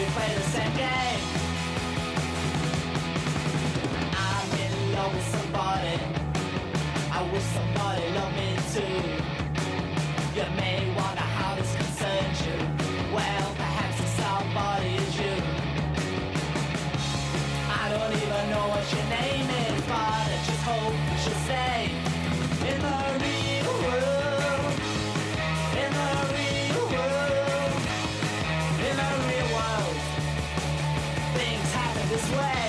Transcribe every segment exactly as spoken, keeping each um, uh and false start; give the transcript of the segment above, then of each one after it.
we play the same game. I'm in love with somebody. I wish somebody loved me too. You may wonder how this concerns you. Well, perhaps the somebody is you. I don't even know what your name is, but I just hope you should stay in the real world. In the real world. In the real world. Things happen this way.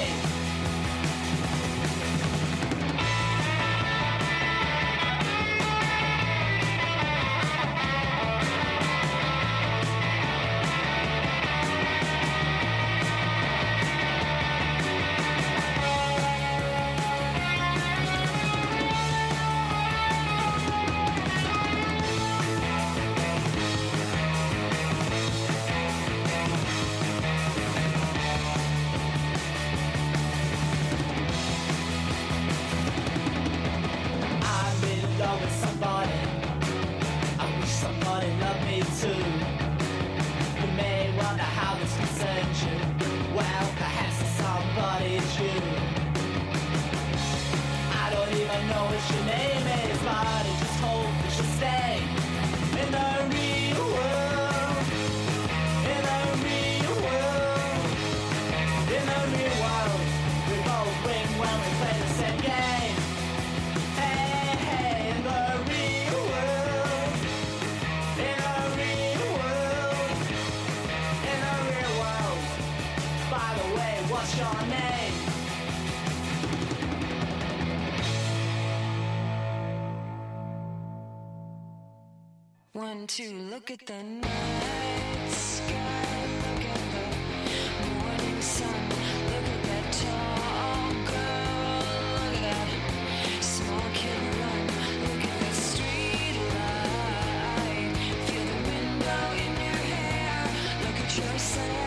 One, two, look at the night sky, look at the morning sun, look at that tall girl, look at that small kid run, look at the street light, feel the window in your hair, look at yourself.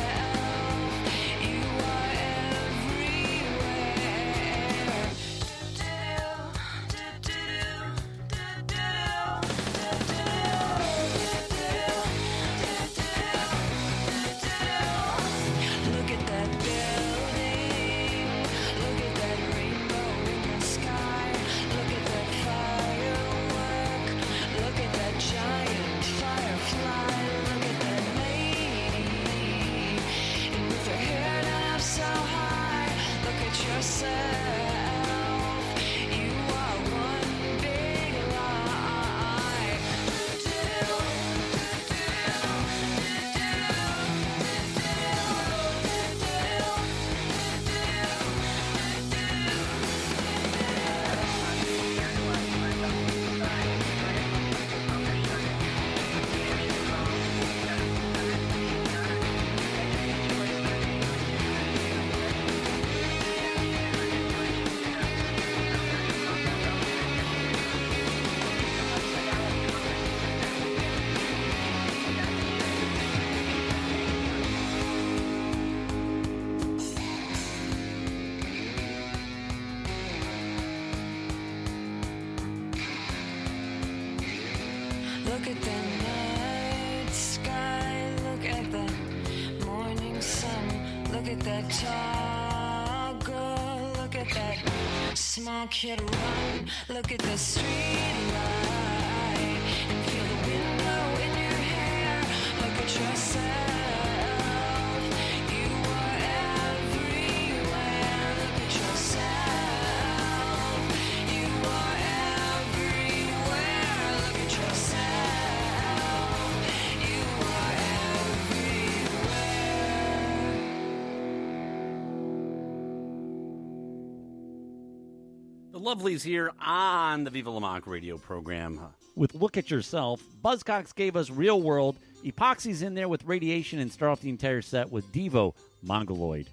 Look at the night sky, look at the morning sun, look at that tall girl, look at that small kid run, look at the street light, and feel the window in your hair, look at yourself. You are everywhere, look at yourself. You are everywhere, look at yourself. The Lovelies here on the Viva La Monk radio program with Look at Yourself. Buzzcocks gave us Real World. Epoxy's in there with Radiation, and start off the entire set with Devo, Mongoloid.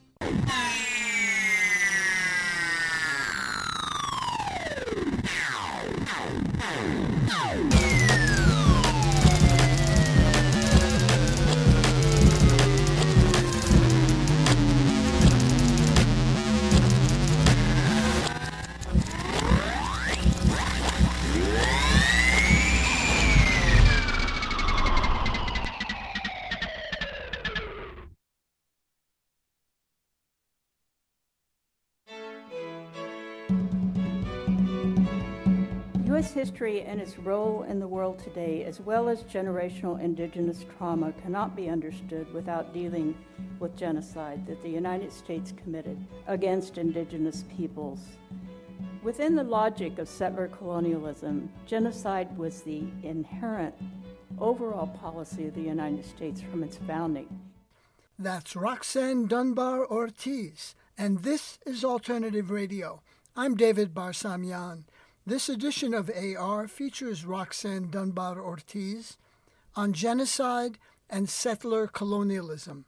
S history and its role in the world today, as well as generational indigenous trauma, cannot be understood without dealing with genocide that the United States committed against indigenous peoples. Within the logic of settler colonialism, genocide was the inherent overall policy of the United States from its founding. That's Roxanne Dunbar Ortiz, and this is Alternative Radio. I'm David Barsamian. This edition of A R features Roxanne Dunbar Ortiz on genocide and settler colonialism.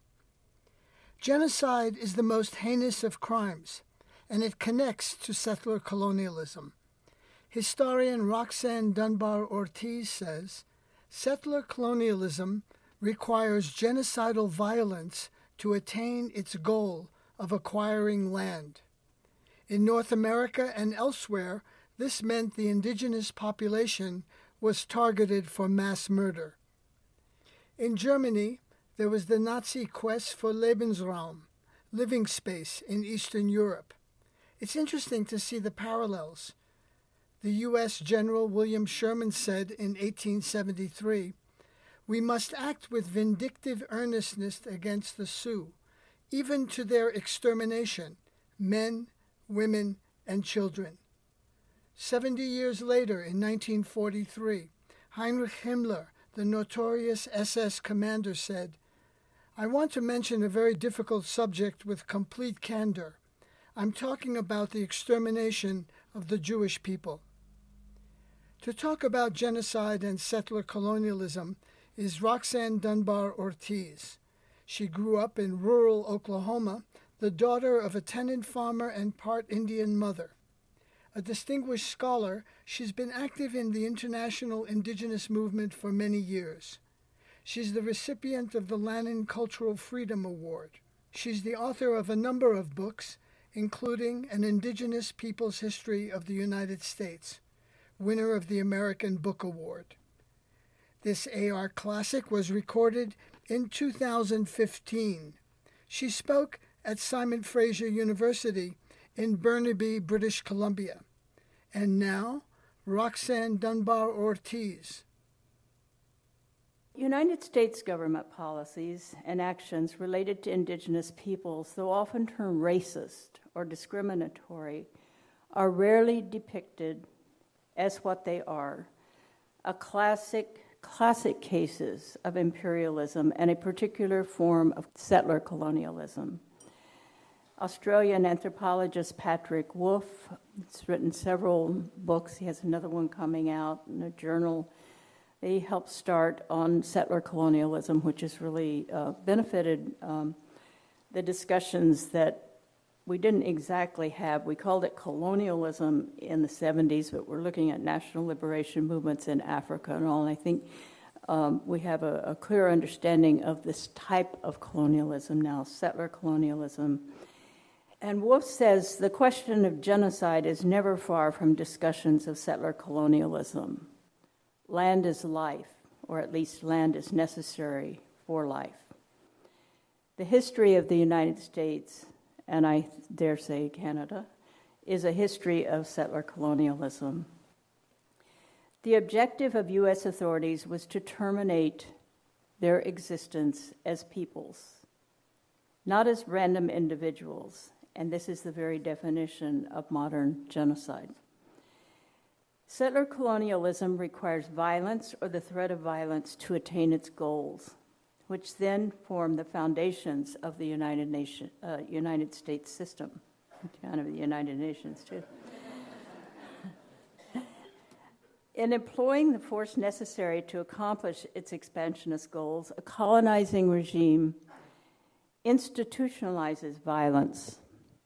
Genocide is the most heinous of crimes, and it connects to settler colonialism. Historian Roxanne Dunbar Ortiz says, settler colonialism requires genocidal violence to attain its goal of acquiring land. In North America and elsewhere, this meant the indigenous population was targeted for mass murder. In Germany, there was the Nazi quest for Lebensraum, living space in Eastern Europe. It's interesting to see the parallels. The U S General William Sherman said in eighteen seventy-three, "We must act with vindictive earnestness against the Sioux, even to their extermination, men, women, and children." Seventy years later, in nineteen forty-three, Heinrich Himmler, the notorious S S commander, said, "I want to mention a very difficult subject with complete candor. I'm talking about the extermination of the Jewish people." To talk about genocide and settler colonialism is Roxanne Dunbar Ortiz. She grew up in rural Oklahoma, the daughter of a tenant farmer and part Indian mother. A distinguished scholar, she's been active in the international indigenous movement for many years. She's the recipient of the Lannan Cultural Freedom Award. She's the author of a number of books, including An Indigenous People's History of the United States, winner of the American Book Award. This A R classic was recorded in two thousand fifteen. She spoke at Simon Fraser University in Burnaby, British Columbia. And now, Roxanne Dunbar Ortiz. United States government policies and actions related to indigenous peoples, though often termed racist or discriminatory, are rarely depicted as what they are, a classic, classic cases of imperialism and a particular form of settler colonialism. Australian anthropologist Patrick Wolfe has written several books. He has another one coming out in a journal. He helped start on settler colonialism, which has really uh, benefited um, the discussions that we didn't exactly have. We called it colonialism in the seventies, but we're looking at national liberation movements in Africa and all. And I think um, we have a, a clear understanding of this type of colonialism now, settler colonialism. And Wolfe says the question of genocide is never far from discussions of settler colonialism. Land is life, or at least land is necessary for life. The history of the United States, and I dare say Canada, is a history of settler colonialism. The objective of U S authorities was to terminate their existence as peoples, not as random individuals, and this is the very definition of modern genocide. Settler colonialism requires violence or the threat of violence to attain its goals, which then form the foundations of the United Nation, uh, United States system, kind of the United Nations too. In employing the force necessary to accomplish its expansionist goals, a colonizing regime institutionalizes violence.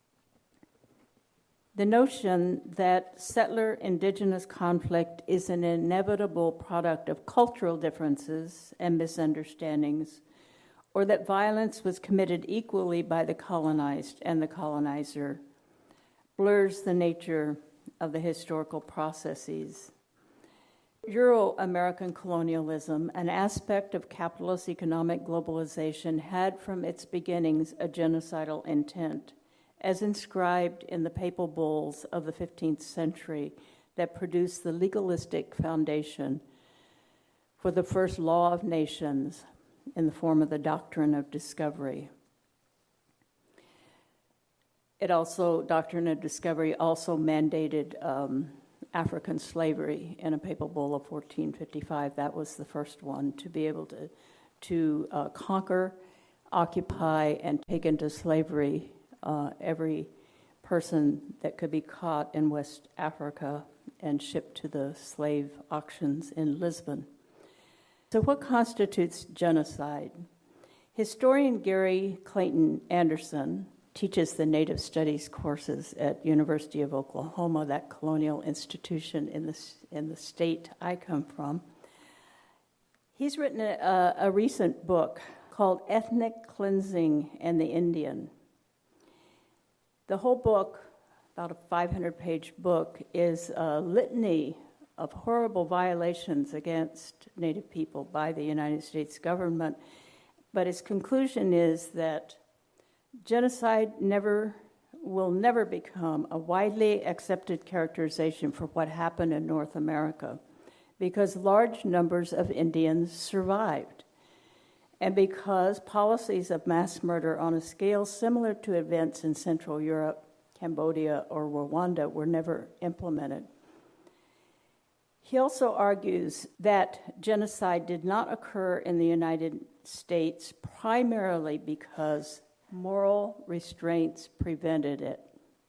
The notion that settler-indigenous conflict is an inevitable product of cultural differences and misunderstandings, or that violence was committed equally by the colonized and the colonizer, blurs the nature of the historical processes. Euro-American colonialism, an aspect of capitalist economic globalization, had from its beginnings a genocidal intent, as inscribed in the papal bulls of the fifteenth century that produced the legalistic foundation for the first law of nations in the form of the doctrine of discovery. It also, doctrine of discovery also mandated um, African slavery in a papal bull of fourteen fifty-five. That was the first one to be able to, to uh, conquer, occupy, and take into slavery uh, every person that could be caught in West Africa and shipped to the slave auctions in Lisbon. So what constitutes genocide? Historian Gary Clayton Anderson teaches the Native Studies courses at University of Oklahoma, that colonial institution in the, in the state I come from. He's written a, a recent book called Ethnic Cleansing and the Indian. The whole book, about a five hundred page book, is a litany of horrible violations against Native people by the United States government. But his conclusion is that genocide never will never become a widely accepted characterization for what happened in North America because large numbers of Indians survived and because policies of mass murder on a scale similar to events in Central Europe, Cambodia, or Rwanda were never implemented. He also argues that genocide did not occur in the United States primarily because moral restraints prevented it.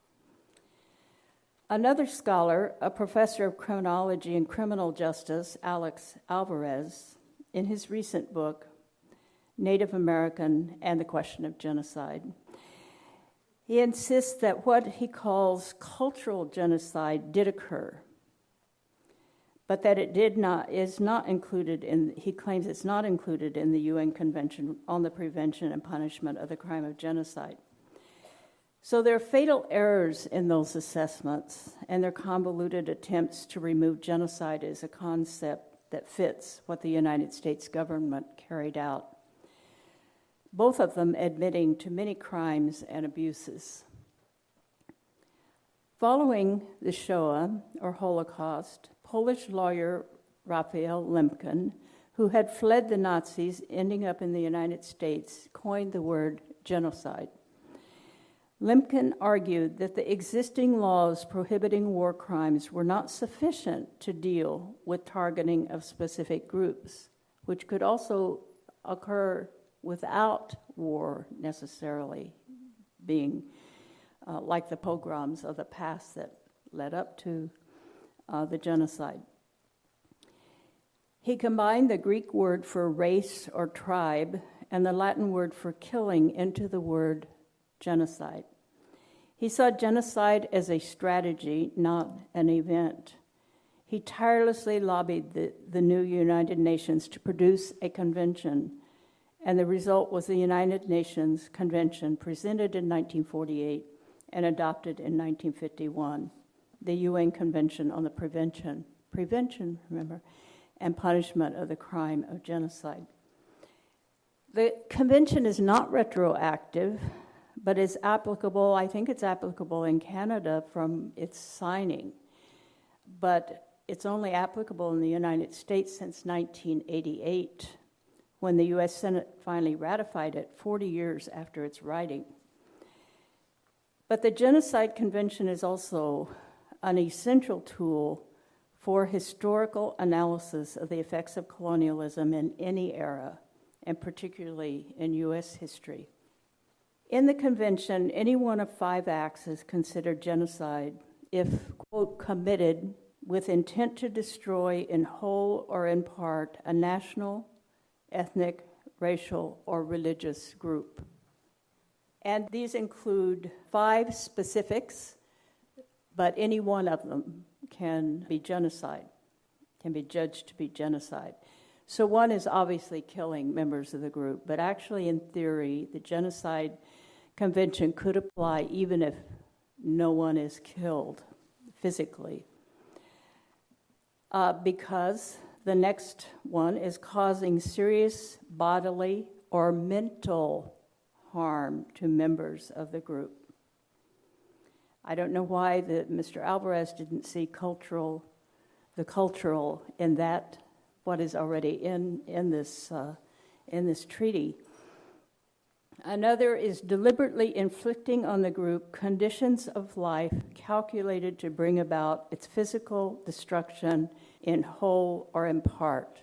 Another scholar, a professor of criminology and criminal justice, Alex Alvarez, in his recent book, Native American and the Question of Genocide, he insists that what he calls cultural genocide did occur, but that it did not is not included in, he claims it's not included in the U N Convention on the Prevention and Punishment of the Crime of Genocide. So there are fatal errors in those assessments, and their convoluted attempts to remove genocide as a concept that fits what the United States government carried out, both of them admitting to many crimes and abuses. Following the Shoah, or Holocaust, Polish lawyer Raphael Lemkin, who had fled the Nazis, ending up in the United States, coined the word genocide. Lemkin argued that the existing laws prohibiting war crimes were not sufficient to deal with targeting of specific groups, which could also occur without war necessarily being uh, like the pogroms of the past that led up to Uh, the genocide. He combined the Greek word for race or tribe and the Latin word for killing into the word genocide. He saw genocide as a strategy, not an event. He tirelessly lobbied the, the new United Nations to produce a convention, and the result was the United Nations Convention presented in nineteen forty-eight and adopted in nineteen fifty-one. The U N Convention on the Prevention, Prevention, remember, and Punishment of the Crime of Genocide. The convention is not retroactive, but is applicable, I think it's applicable in Canada from its signing, but it's only applicable in the United States since nineteen eighty-eight, when the U S Senate finally ratified it forty years after its writing. But the Genocide Convention is also an essential tool for historical analysis of the effects of colonialism in any era, and particularly in U S history. In the convention, any one of five acts is considered genocide if, quote, committed with intent to destroy in whole or in part a national, ethnic, racial, or religious group. And these include five specifics, but any one of them can be genocide, can be judged to be genocide. So one is obviously killing members of the group, but actually in theory, the Genocide Convention could apply even if no one is killed physically. Uh, because the next one is causing serious bodily or mental harm to members of the group. I don't know why the, Mister Alvarez didn't see cultural, the cultural in that, what is already in, in, this, uh, in this treaty. Another is deliberately inflicting on the group conditions of life calculated to bring about its physical destruction in whole or in part.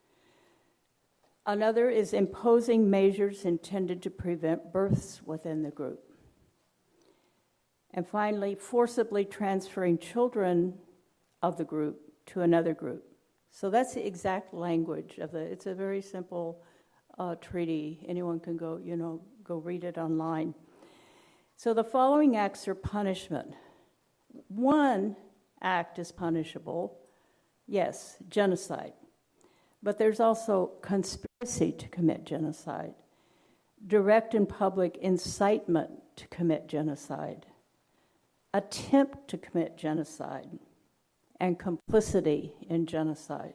Another is imposing measures intended to prevent births within the group. And finally, forcibly transferring children of the group to another group. So that's the exact language of the, it's a very simple uh, treaty. Anyone can go, you know, go read it online. So the following acts are punishment. One act is punishable, yes, genocide. But there's also conspiracy to commit genocide, direct and public incitement to commit genocide, attempt to commit genocide, and complicity in genocide.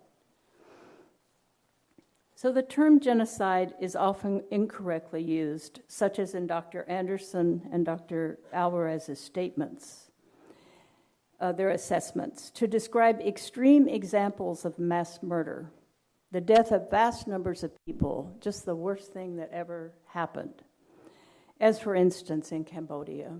So the term genocide is often incorrectly used, such as in Doctor Anderson and Doctor Alvarez's statements, uh, their assessments, to describe extreme examples of mass murder, the death of vast numbers of people, just the worst thing that ever happened, as for instance in Cambodia.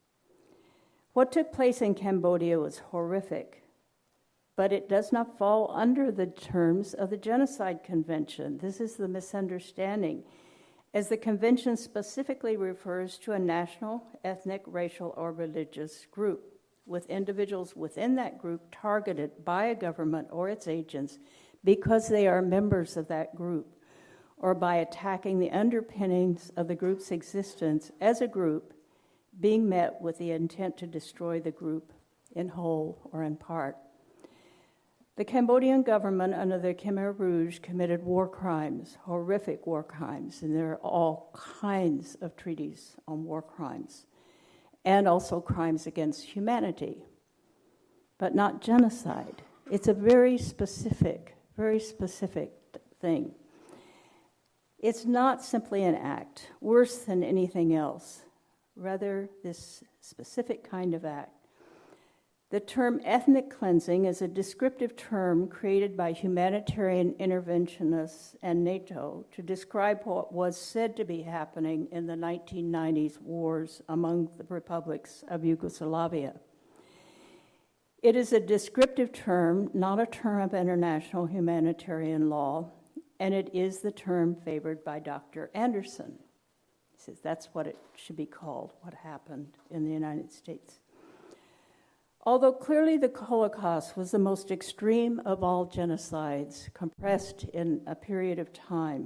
What took place in Cambodia was horrific, but it does not fall under the terms of the Genocide Convention. This is the misunderstanding, as the convention specifically refers to a national, ethnic, racial, or religious group, with individuals within that group targeted by a government or its agents because they are members of that group, or by attacking the underpinnings of the group's existence as a group, being met with the intent to destroy the group in whole or in part. The Cambodian government under the Khmer Rouge committed war crimes, horrific war crimes, and there are all kinds of treaties on war crimes, and also crimes against humanity, but not genocide. It's a very specific, very specific thing. It's not simply an act, worse than anything else, rather this specific kind of act. The term ethnic cleansing is a descriptive term created by humanitarian interventionists and NATO to describe what was said to be happening in the nineteen nineties wars among the republics of Yugoslavia. It is a descriptive term, not a term of international humanitarian law, and it is the term favored by Doctor Anderson. He says that's what it should be called, what happened in the United States. Although clearly the Holocaust was the most extreme of all genocides compressed in a period of time,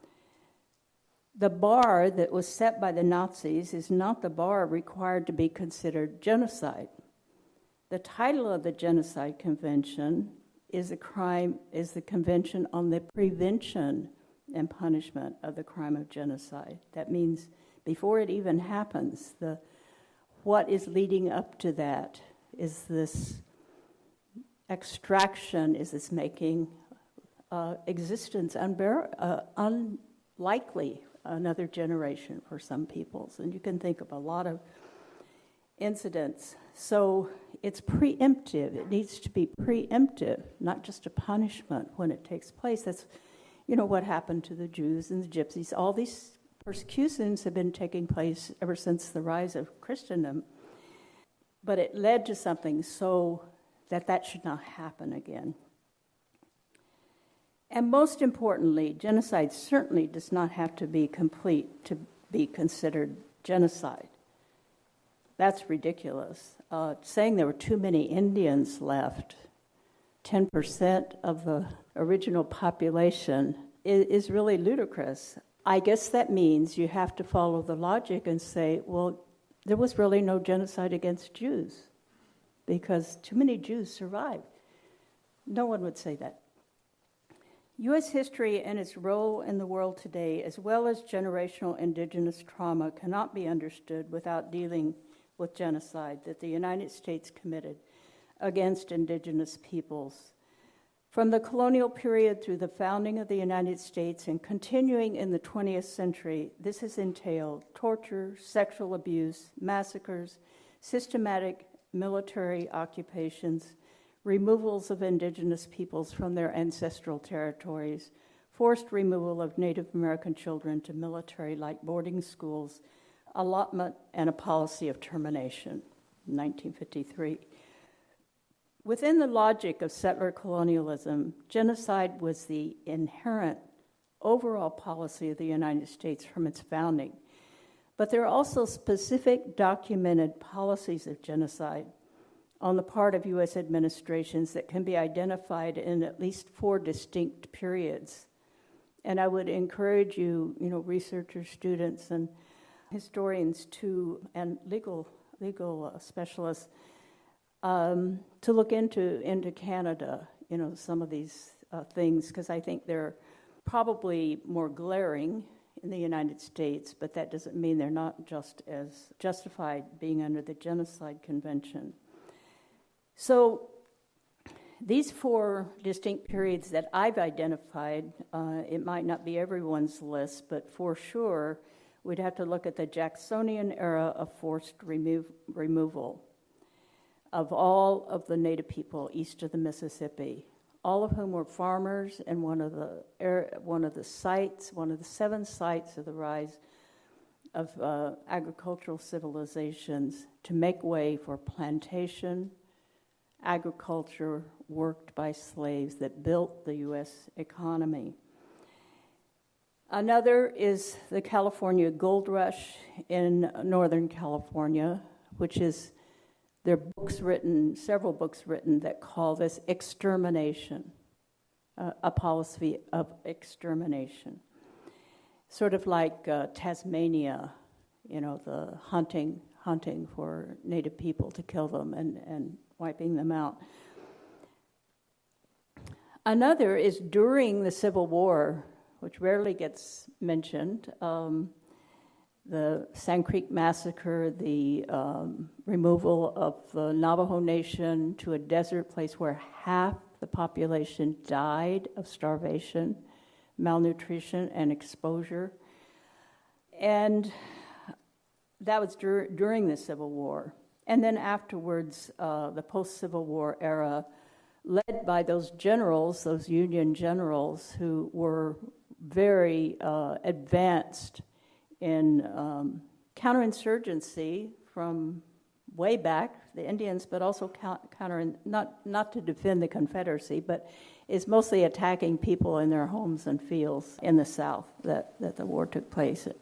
the bar that was set by the Nazis is not the bar required to be considered genocide. The title of the Genocide Convention is a crime is the Convention on the Prevention and Punishment of the Crime of Genocide. That means before it even happens, the what is leading up to that is this extraction, is this making uh, existence unbear- uh, unlikely another generation for some peoples. And you can think of a lot of incidents. So it's preemptive. It needs to be preemptive, not just a punishment when it takes place. That's, you know, what happened to the Jews and the Gypsies. All these persecutions have been taking place ever since the rise of Christendom. But it led to something so that that should not happen again. And most importantly, genocide certainly does not have to be complete to be considered genocide. That's ridiculous. Uh, saying there were too many Indians left, ten percent of the original population, is, is really ludicrous. I guess that means you have to follow the logic and say, well, there was really no genocide against Jews because too many Jews survived. No one would say that. U S history and its role in the world today, as well as generational indigenous trauma, cannot be understood without dealing with genocide that the United States committed against indigenous peoples. From the colonial period through the founding of the United States and continuing in the twentieth century, this has entailed torture, sexual abuse, massacres, systematic military occupations, removals of indigenous peoples from their ancestral territories, forced removal of Native American children to military-like boarding schools, allotment, and a policy of termination, nineteen fifty-three. Within the logic of settler colonialism, genocide was the inherent overall policy of the United States from its founding. But there are also specific documented policies of genocide on the part of U S administrations that can be identified in at least four distinct periods. And I would encourage you, you know, researchers, students, and historians to, and legal legal uh, specialists, um, to look into into Canada, you know, some of these uh, things, because I think they're probably more glaring in the United States, but that doesn't mean they're not just as justified being under the Genocide Convention. So these four distinct periods that I've identified, uh, it might not be everyone's list, but for sure, we'd have to look at the Jacksonian era of forced remove, removal of all of the Native people east of the Mississippi, all of whom were farmers, and one of the one of the sites, one of the seven sites of the rise of uh, agricultural civilizations to make way for plantation agriculture worked by slaves that built the U S economy. Another is the California Gold Rush in Northern California, which is, there are books written, several books written that call this extermination, uh, a policy of extermination. Sort of like uh, Tasmania, you know, the hunting, hunting for Native people to kill them and, and wiping them out. Another is during the Civil War, which rarely gets mentioned, um, the Sand Creek Massacre, the um, removal of the Navajo Nation to a desert place where half the population died of starvation, malnutrition, and exposure. And that was dur- during the Civil War. And then afterwards, uh, the post-Civil War era, led by those generals, those Union generals who were very uh, advanced in um, counterinsurgency from way back, the Indians, but also counter, not, not to defend the Confederacy, but is mostly attacking people in their homes and fields in the South that, that the war took place. It,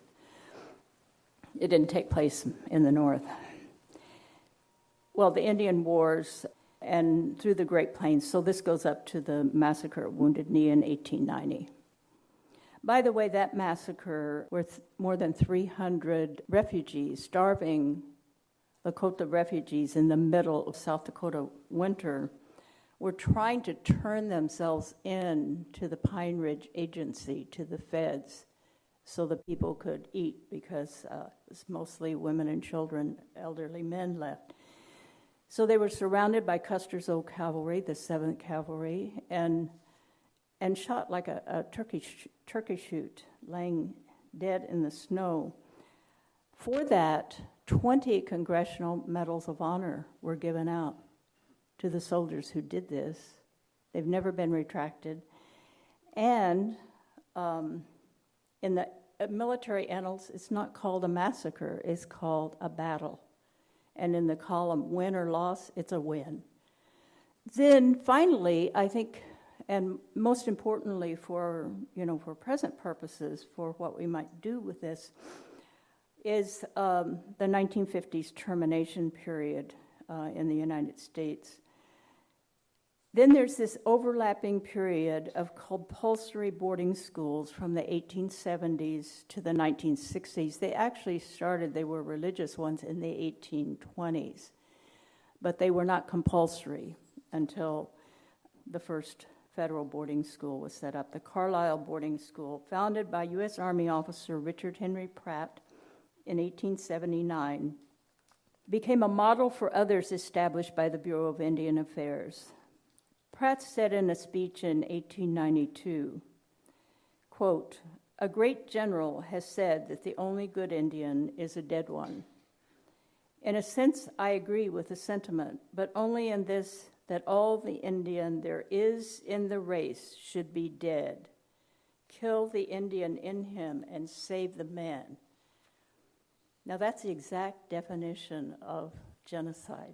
it didn't take place in the North. Well, the Indian Wars and through the Great Plains, so this goes up to the massacre at Wounded Knee in eighteen ninety. By the way, that massacre, with more than three hundred refugees, starving Lakota refugees in the middle of South Dakota winter, were trying to turn themselves in to the Pine Ridge Agency, to the feds, so the people could eat, because uh, it's mostly women and children, elderly men left. So they were surrounded by Custer's Old Cavalry, the seventh Cavalry, and and shot like a, a turkey sh- turkey shoot, laying dead in the snow. For that, twenty Congressional Medals of Honor were given out to the soldiers who did this. They've never been retracted. And um, in the military annals, it's not called a massacre, it's called a battle. And in the column win or loss, it's a win. Then finally, I think, and most importantly for, you know, for present purposes, for what we might do with this, is um, the nineteen fifties termination period uh, in the United States. Then there's this overlapping period of compulsory boarding schools from the eighteen seventies to the nineteen sixties. They actually started, they were religious ones in the eighteen twenties, but they were not compulsory until the first federal boarding school was set up, the Carlisle Boarding School, founded by U S Army officer Richard Henry Pratt in eighteen seventy-nine, became a model for others established by the Bureau of Indian Affairs. Pratt said in a speech in eighteen ninety-two, quote, "A great general has said that the only good Indian is a dead one." In a sense, I agree with the sentiment, but only in this, that all the Indian there is in the race should be dead. Kill the Indian in him and save the man. Now that's the exact definition of genocide.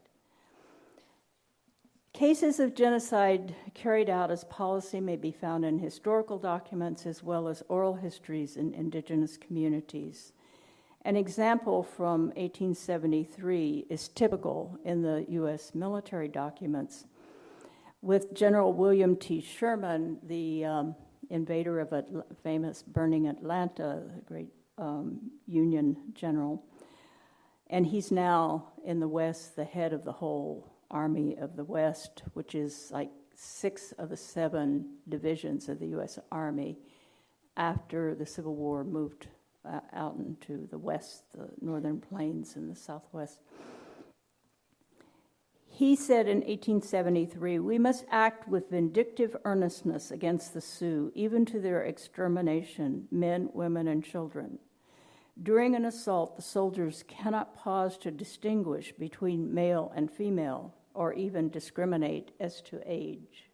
Cases of genocide carried out as policy may be found in historical documents as well as oral histories in indigenous communities. An example from eighteen seventy-three is typical in the U S military documents. With General William T. Sherman, the um, invader of a famous burning Atlanta, the great um, Union general, and he's now in the West the head of the whole Army of the West, which is like six of the seven divisions of the U S Army after the Civil War moved uh, out into the West, the Northern Plains and the Southwest. He said in eighteen seventy-three, "We must act with vindictive earnestness against the Sioux, even to their extermination, men, women, and children. During an assault, the soldiers cannot pause to distinguish between male and female, or even discriminate as to age."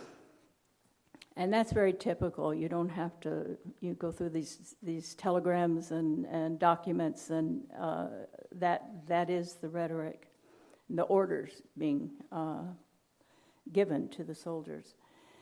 And that's very typical. You don't have to, you go through these these telegrams and, and documents, and uh, that that is the rhetoric, the orders being uh, given to the soldiers.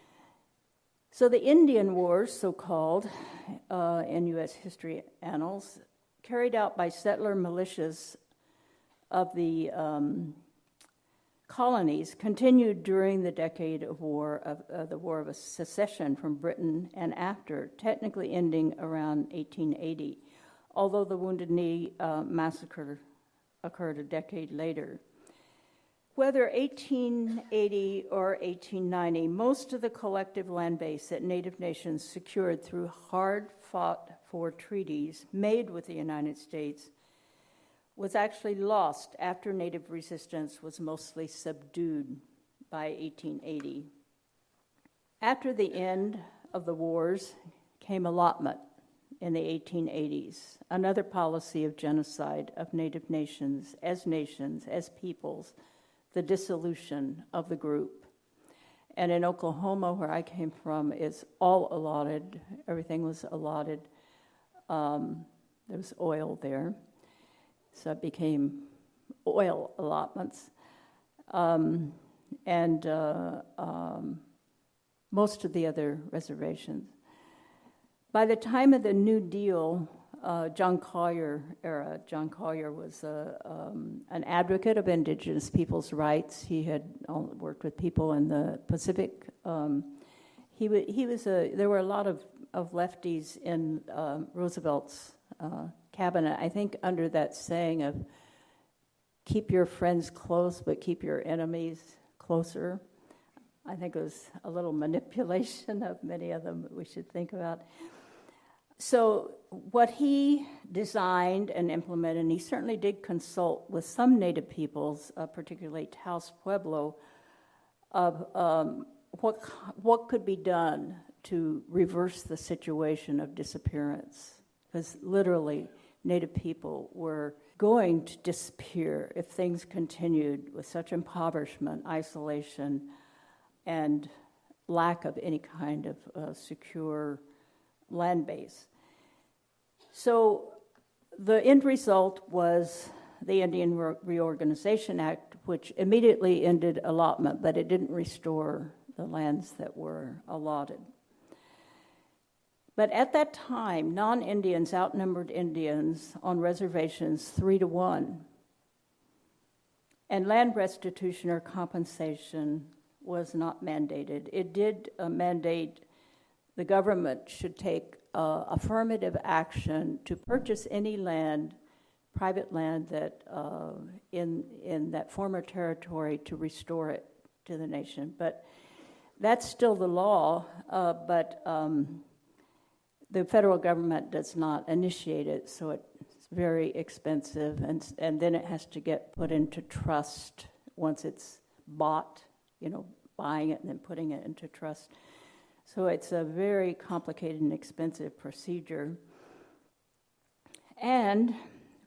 So the Indian Wars, so-called, uh, in U S history annals, carried out by settler militias of the um, colonies, continued during the decade of war of uh, the War of Secession from Britain and after, technically ending around eighteen eighty, although the Wounded Knee uh, massacre occurred a decade later. Whether eighteen eighty or eighteen ninety, most of the collective land base that Native nations secured through hard-fought-for treaties made with the United States was actually lost after Native resistance was mostly subdued by eighteen eighty. After the end of the wars came allotment in the eighteen eighties, another policy of genocide of Native nations as nations, as peoples, the dissolution of the group. And in Oklahoma, where I came from, it's all allotted. Everything was allotted. Um, there was oil there. So it became oil allotments. Um, and uh, um, most of the other reservations. By the time of the New Deal, uh, John Collier era, John Collier was a, um, an advocate of indigenous people's rights. He had worked with people in the Pacific. Um, he, w- he was a, there were a lot of, of lefties in uh, Roosevelt's uh, cabinet, I think under that saying of keep your friends close but keep your enemies closer. I think it was a little manipulation of many of them that we should think about. So what he designed and implemented, and he certainly did consult with some Native peoples, uh, particularly Taos Pueblo, of um, what what could be done to reverse the situation of disappearance. Because literally, Native people were going to disappear if things continued with such impoverishment, isolation, and lack of any kind of uh, secure land base. So the end result was the Indian Re- Reorganization Act, which immediately ended allotment, but it didn't restore the lands that were allotted. But at that time, non-Indians outnumbered Indians on reservations three to one. And land restitution or compensation was not mandated. It did uh, mandate the government should take uh, affirmative action to purchase any land, private land that uh, in in that former territory to restore it to the nation. But that's still the law, uh, but um, the federal government does not initiate it, so it's very expensive, and and then it has to get put into trust once it's bought, you know, buying it and then putting it into trust. So it's a very complicated and expensive procedure. And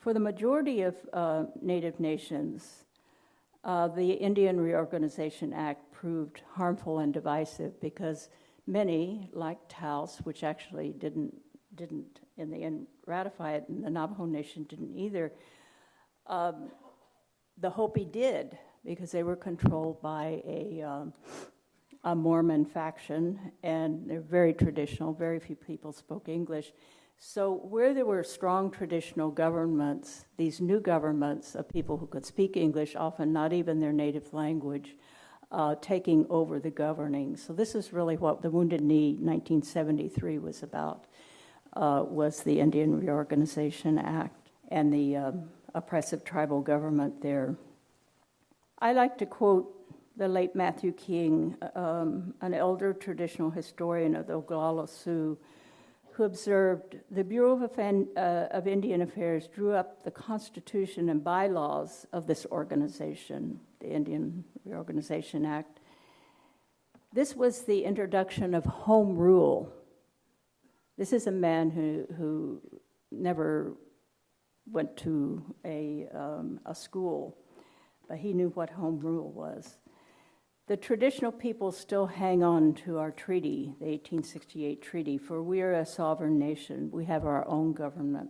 For the majority of uh, Native nations, uh, the Indian Reorganization Act proved harmful and divisive because many, like Taos, which actually didn't didn't in the end ratify it, and the Navajo Nation didn't either, um, the Hopi did, because they were controlled by a, um, a Mormon faction, and they're very traditional. Very few people spoke English. So where there were strong traditional governments, these new governments of people who could speak English, often not even their native language, uh, taking over the governing. So this is really what the Wounded Knee nineteen seventy-three was about, uh, was the Indian Reorganization Act and the um, oppressive tribal government there. I like to quote the late Matthew King, um, an elder traditional historian of the Oglala Sioux, who observed, the Bureau of, Offend, uh, of Indian Affairs drew up the constitution and bylaws of this organization, the Indian Reorganization Act. This was the introduction of home rule. This is a man who, who never went to a, um, a school, but he knew what home rule was. The traditional people still hang on to our treaty, the eighteen sixty-eight treaty, for we are a sovereign nation. We have our own government.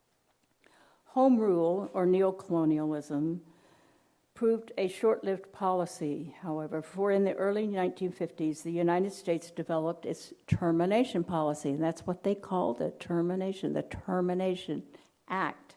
Home rule, or neocolonialism, proved a short-lived policy, however, for in the early nineteen fifties, the United States developed its termination policy, and that's what they called it, termination, the Termination Act.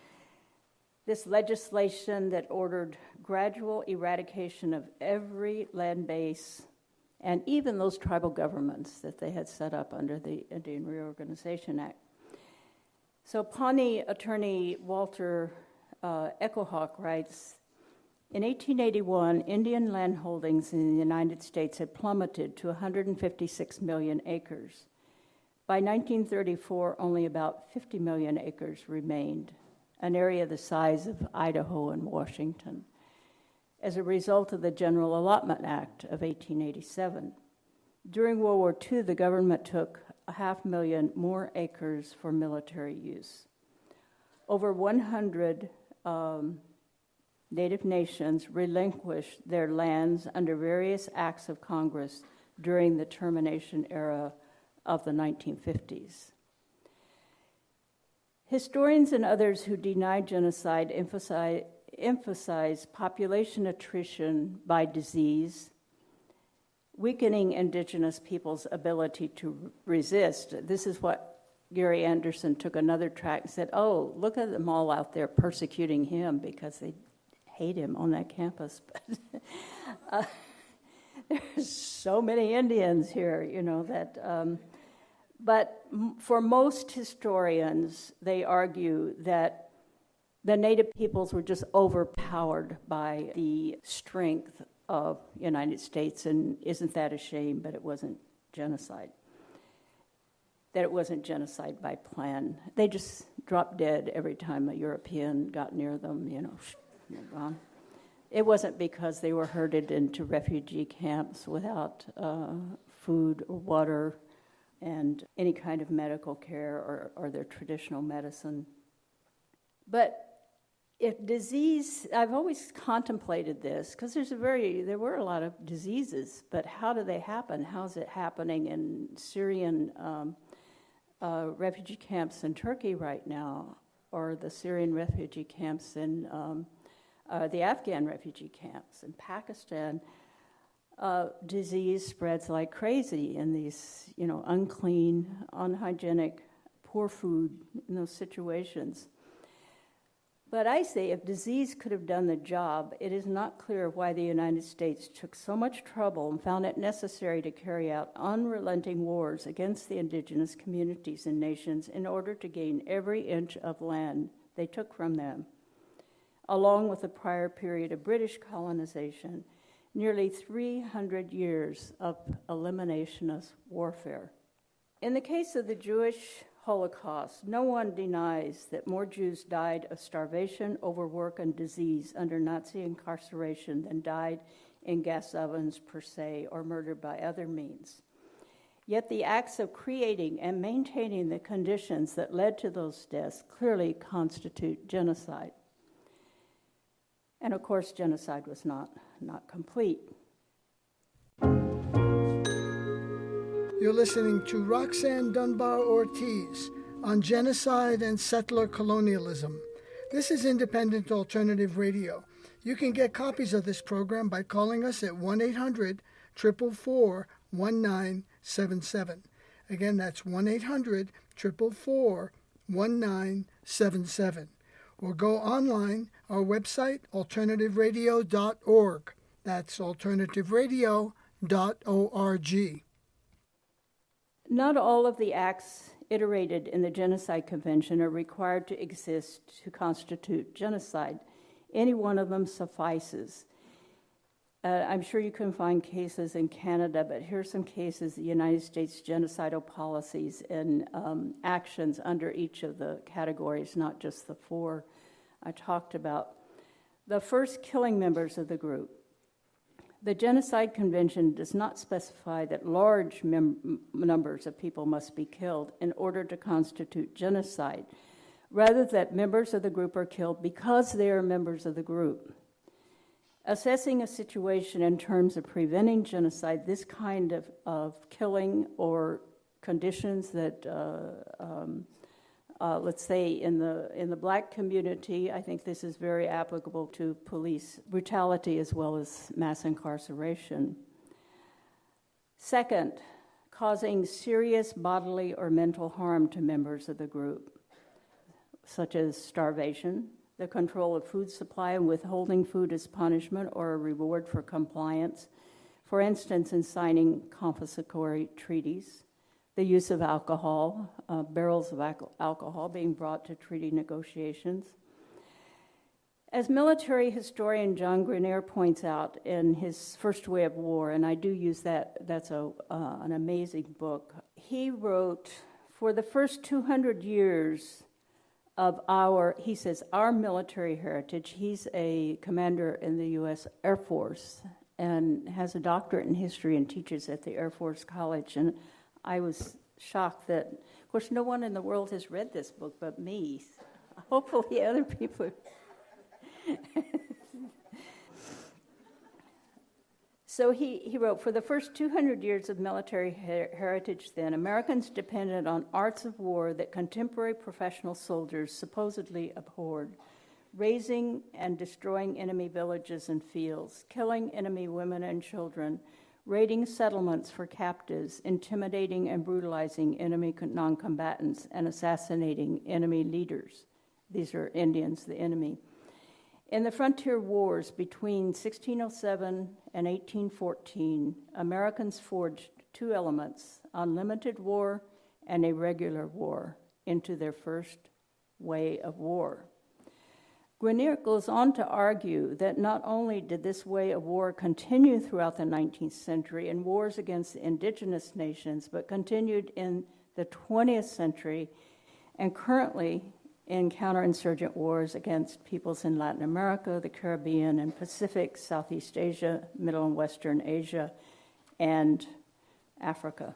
This legislation that ordered gradual eradication of every land base and even those tribal governments that they had set up under the Indian Reorganization Act. So Pawnee attorney Walter uh, Echohawk writes, in eighteen eighty-one, Indian land holdings in the United States had plummeted to one hundred fifty-six million acres. By nineteen thirty-four, only about fifty million acres remained, an area the size of Idaho and Washington, as a result of the General Allotment Act of eighteen eighty-seven. During World War Two, the government took a half million more acres for military use. Over one hundred um, Native nations relinquished their lands under various acts of Congress during the termination era of the nineteen fifties. Historians and others who deny genocide emphasize, emphasize population attrition by disease, weakening indigenous peoples' ability to resist. This is what Gary Anderson took another track and said, oh, look at them all out there persecuting him because they hate him on that campus. But uh, there's so many Indians here, you know, that... Um, But for most historians, they argue that the Native peoples were just overpowered by the strength of the United States, and isn't that a shame, but it wasn't genocide. That it wasn't genocide by plan. They just dropped dead every time a European got near them, you know, they're gone. It wasn't because they were herded into refugee camps without uh, food or water and any kind of medical care or, or their traditional medicine. But if disease, I've always contemplated this, because there's a very, there were a lot of diseases, but how do they happen? How's it happening in Syrian um, uh, refugee camps in Turkey right now, or the Syrian refugee camps in, um, uh, the Afghan refugee camps in Pakistan? Uh, disease spreads like crazy in these, you know, unclean, unhygienic, poor food in those situations. But I say if disease could have done the job, it is not clear why the United States took so much trouble and found it necessary to carry out unrelenting wars against the indigenous communities and nations in order to gain every inch of land they took from them, along with the prior period of British colonization, nearly three hundred years of eliminationist warfare. In the case of the Jewish Holocaust, no one denies that more Jews died of starvation, overwork, and disease under Nazi incarceration than died in gas ovens per se or murdered by other means. Yet the acts of creating and maintaining the conditions that led to those deaths clearly constitute genocide. And of course, genocide was not, not complete. You're listening to Roxanne Dunbar Ortiz on genocide and settler colonialism. This is Independent Alternative Radio. You can get copies of this program by calling us at one eight hundred, four four four, one nine seven seven. Again, that's one eight hundred, four four four, one nine seven seven. Or go online, our website, alternative radio dot org. That's alternative radio dot org. Not all of the acts iterated in the Genocide Convention are required to exist to constitute genocide. Any one of them suffices. Uh, I'm sure you can find cases in Canada, but here's some cases, the United States genocidal policies and um, actions under each of the categories, not just the four I talked about. The first, killing members of the group. The Genocide Convention does not specify that large mem- numbers of people must be killed in order to constitute genocide, rather that members of the group are killed because they are members of the group. Assessing a situation in terms of preventing genocide, this kind of, of killing or conditions that, uh, um, uh, let's say in the in the black community, I think this is very applicable to police brutality as well as mass incarceration. Second, causing serious bodily or mental harm to members of the group, such as starvation, the control of food supply and withholding food as punishment or a reward for compliance, for instance, in signing confiscatory treaties, the use of alcohol, uh, barrels of al- alcohol being brought to treaty negotiations. As military historian John Grenier points out in his First Way of War, and I do use that, that's a, uh, an amazing book, he wrote, for the first two hundred years of our, he says, our military heritage, he's a commander in the U S Air Force and has a doctorate in history and teaches at the Air Force College, and I was shocked that, of course, no one in the world has read this book but me. Hopefully other people. So he, he wrote, for the first two hundred years of military her- heritage then, Americans depended on arts of war that contemporary professional soldiers supposedly abhorred, raising and destroying enemy villages and fields, killing enemy women and children, raiding settlements for captives, intimidating and brutalizing enemy non-combatants, and assassinating enemy leaders. These are Indians, the enemy. In the frontier wars between sixteen oh seven and eighteen fourteen, Americans forged two elements, unlimited war and a regular war, into their first way of war. Grenier goes on to argue that not only did this way of war continue throughout the nineteenth century in wars against the indigenous nations, but continued in the twentieth century and currently in counterinsurgent wars against peoples in Latin America, the Caribbean and Pacific, Southeast Asia, Middle and Western Asia, and Africa.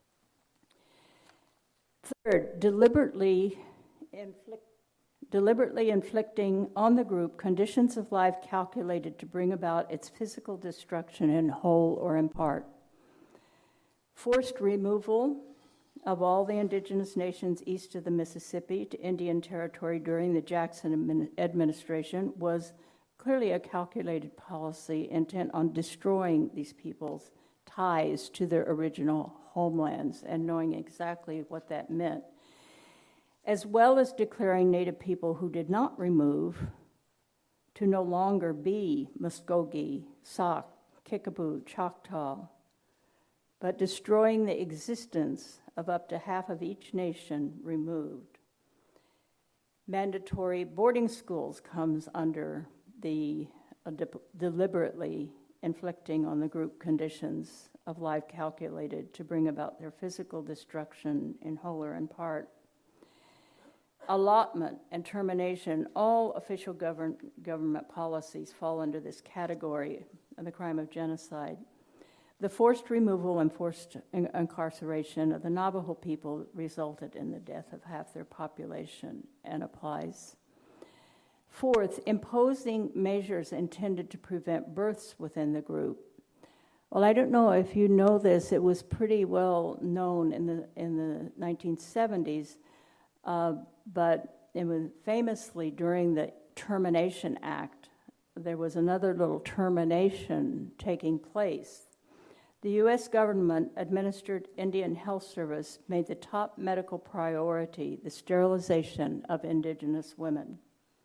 Third, deliberately inflict deliberately inflicting on the group conditions of life calculated to bring about its physical destruction in whole or in part. Forced removal of all the indigenous nations east of the Mississippi to Indian Territory during the Jackson administration was clearly a calculated policy intent on destroying these people's ties to their original homelands and knowing exactly what that meant, as well as declaring Native people who did not remove to no longer be Muskogee, Sauk, Kickapoo, Choctaw, but destroying the existence of up to half of each nation removed. Mandatory boarding schools comes under the uh, de- deliberately inflicting on the group conditions of life calculated to bring about their physical destruction in whole or in part. Allotment and termination, all official govern- government policies fall under this category of the crime of genocide. The forced removal and forced in- incarceration of the Navajo people resulted in the death of half their population and applies. Fourth, imposing measures intended to prevent births within the group. Well, I don't know if you know this. It was pretty well known in the in the nineteen seventies, uh, but it was famously during the Termination Act, there was another little termination taking place. The U S government administered Indian Health Service made the top medical priority the sterilization of indigenous women.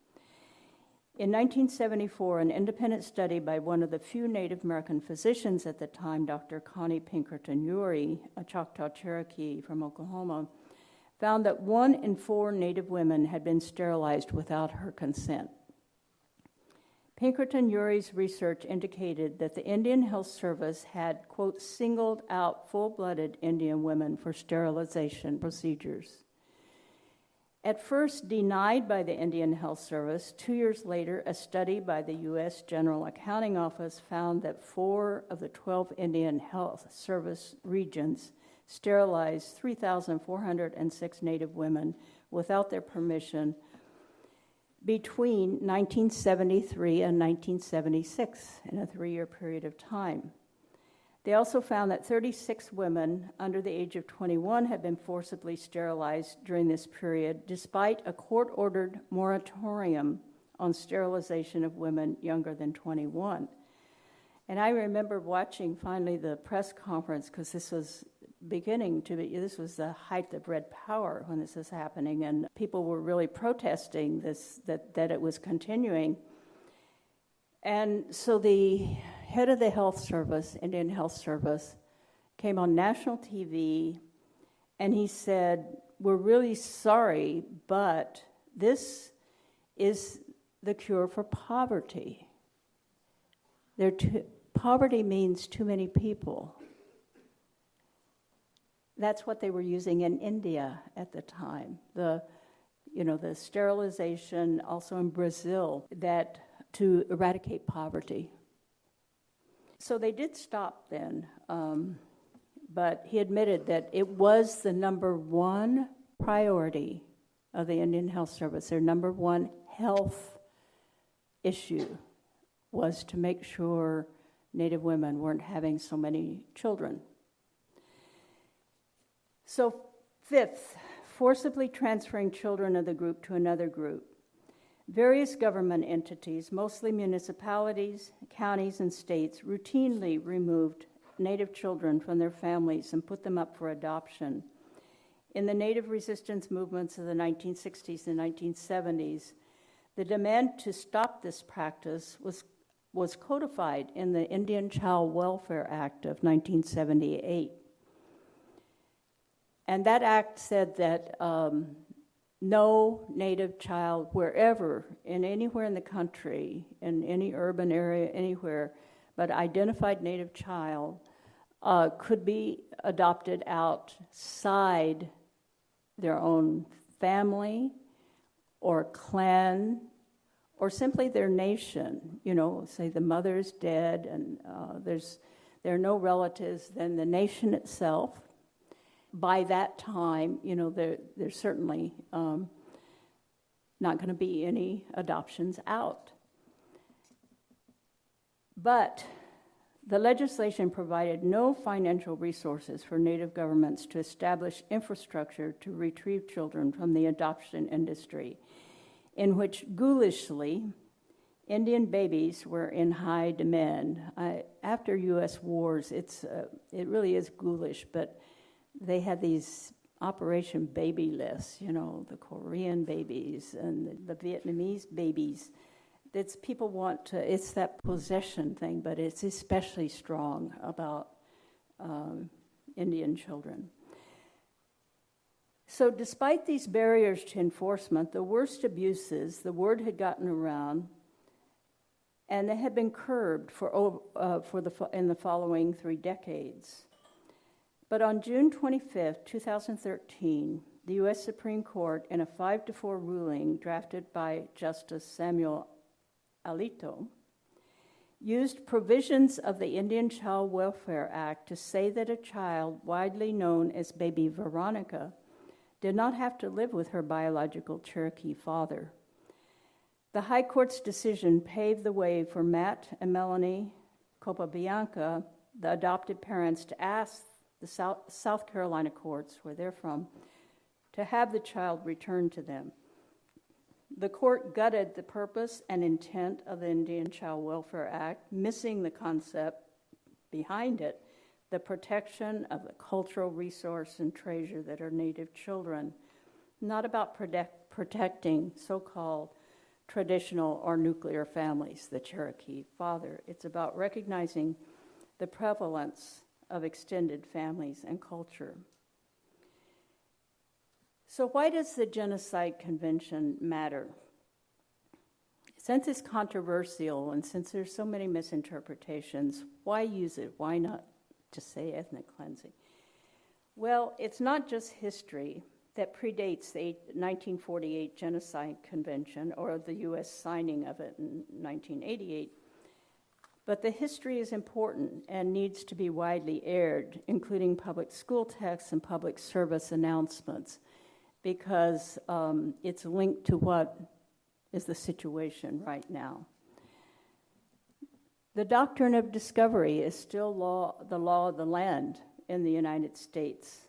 In nineteen seventy-four, an independent study by one of the few Native American physicians at the time, Doctor Connie Pinkerton Urie, a Choctaw Cherokee from Oklahoma, found that one in four Native women had been sterilized without her consent. Pinkerton Urie's research indicated that the Indian Health Service had, quote, singled out full-blooded Indian women for sterilization procedures. At first denied by the Indian Health Service, two years later, a study by the U S General Accounting Office found that four of the twelve Indian Health Service regions sterilized three thousand four hundred six Native women without their permission between nineteen seventy-three and nineteen seventy-six, in a three-year period of time. They also found that thirty-six women under the age of twenty-one had been forcibly sterilized during this period, despite a court-ordered moratorium on sterilization of women younger than twenty-one. And I remember watching finally the press conference, because this was beginning to be, this was the height of Red Power when this was happening, and people were really protesting this, that, that it was continuing. And so the head of the health service, Indian Health Service, came on national T V, and he said, we're really sorry, but this is the cure for poverty. There too, poverty means too many people. That's what they were using in India at the time. The, you know, the sterilization, also in Brazil, that to eradicate poverty. So they did stop then, um, but he admitted that it was the number one priority of the Indian Health Service. Their number one health issue was to make sure Native women weren't having so many children. So fifth, forcibly transferring children of the group to another group. Various government entities, mostly municipalities, counties, and states, routinely removed Native children from their families and put them up for adoption. In the Native resistance movements of the nineteen sixties and nineteen seventies, the demand to stop this practice was, was codified in the Indian Child Welfare Act of nineteen seventy-eight. And that act said that um, no Native child, wherever, in anywhere in the country, in any urban area, anywhere, but identified Native child uh, could be adopted outside their own family or clan or simply their nation. You know, say the mother's dead and uh, there's there are no relatives, then the nation itself. By that time, you know, there, there's certainly um, not going to be any adoptions out. But the legislation provided no financial resources for Native governments to establish infrastructure to retrieve children from the adoption industry, in which ghoulishly Indian babies were in high demand. I, after U S wars, it's uh, it really is ghoulish, but they had these Operation Baby lists, you know, the Korean babies and the, the Vietnamese babies. It's people want to, it's that possession thing, but it's especially strong about um, Indian children. So despite these barriers to enforcement, the worst abuses, the word had gotten around, and they had been curbed for, uh, for the in the following three decades. But on June twenty-fifth, twenty thirteen, the U S Supreme Court, in a five to four ruling drafted by Justice Samuel Alito, used provisions of the Indian Child Welfare Act to say that a child widely known as baby Veronica did not have to live with her biological Cherokee father. The High Court's decision paved the way for Matt and Melanie Capobianco, the adopted parents, to ask the South, South Carolina courts, where they're from, to have the child returned to them. The court gutted the purpose and intent of the Indian Child Welfare Act, missing the concept behind it, the protection of the cultural resource and treasure that are Native children, not about protect, protecting so-called traditional or nuclear families, the Cherokee father. It's about recognizing the prevalence of extended families and culture. So why does the Genocide Convention matter? Since it's controversial and since there's so many misinterpretations, why use it? Why not just say ethnic cleansing? Well, it's not just history that predates the nineteen forty-eight Genocide Convention or the U S signing of it in nineteen eighty-eight, but the history is important and needs to be widely aired, including public school texts and public service announcements, because um, it's linked to what is the situation right now. The doctrine of discovery is still law, the law of the land in the United States.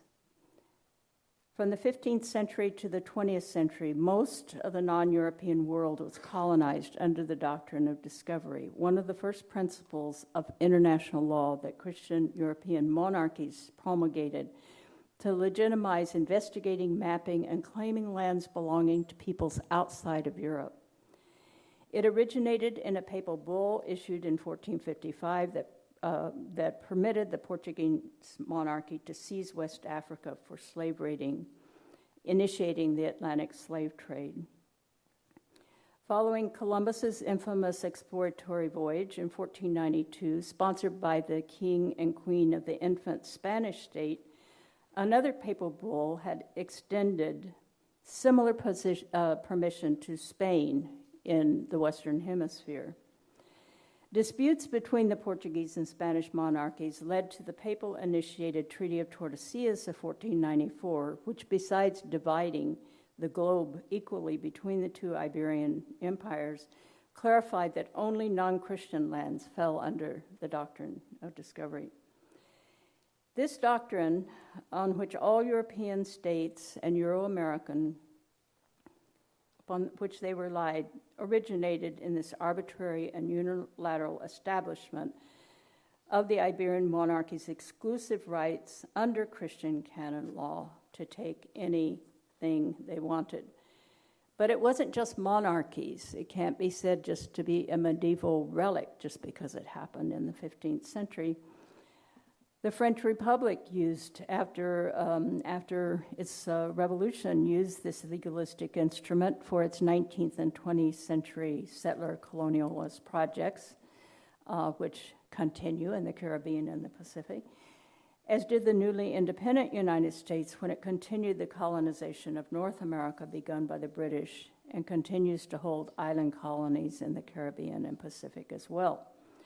From the fifteenth century to the twentieth century, most of the non-European world was colonized under the doctrine of discovery, one of the first principles of international law that Christian European monarchies promulgated to legitimize investigating, mapping, and claiming lands belonging to peoples outside of Europe. It originated in a papal bull issued in fourteen fifty-five that, uh, that permitted the Portuguese monarchy to seize West Africa for slave raiding, initiating the Atlantic slave trade. Following Columbus's infamous exploratory voyage in fourteen ninety-two, sponsored by the king and queen of the infant Spanish state, another papal bull had extended similar position, uh, permission to Spain in the Western Hemisphere. Disputes between the Portuguese and Spanish monarchies led to the papal-initiated Treaty of Tordesillas of fourteen ninety-four, which, besides dividing the globe equally between the two Iberian empires, clarified that only non-Christian lands fell under the doctrine of discovery. This doctrine, on which all European states and Euro-American, upon which they relied, originated in this arbitrary and unilateral establishment of the Iberian monarchy's exclusive rights under Christian canon law to take anything they wanted. But it wasn't just monarchies. It can't be said just to be a medieval relic just because it happened in the fifteenth century. The French Republic used, after, um, after its uh, revolution, used this legalistic instrument for its nineteenth and twentieth century settler colonialist projects, uh, which continue in the Caribbean and the Pacific, as did the newly independent United States when it continued the colonization of North America begun by the British and continues to hold island colonies in the Caribbean and Pacific as well.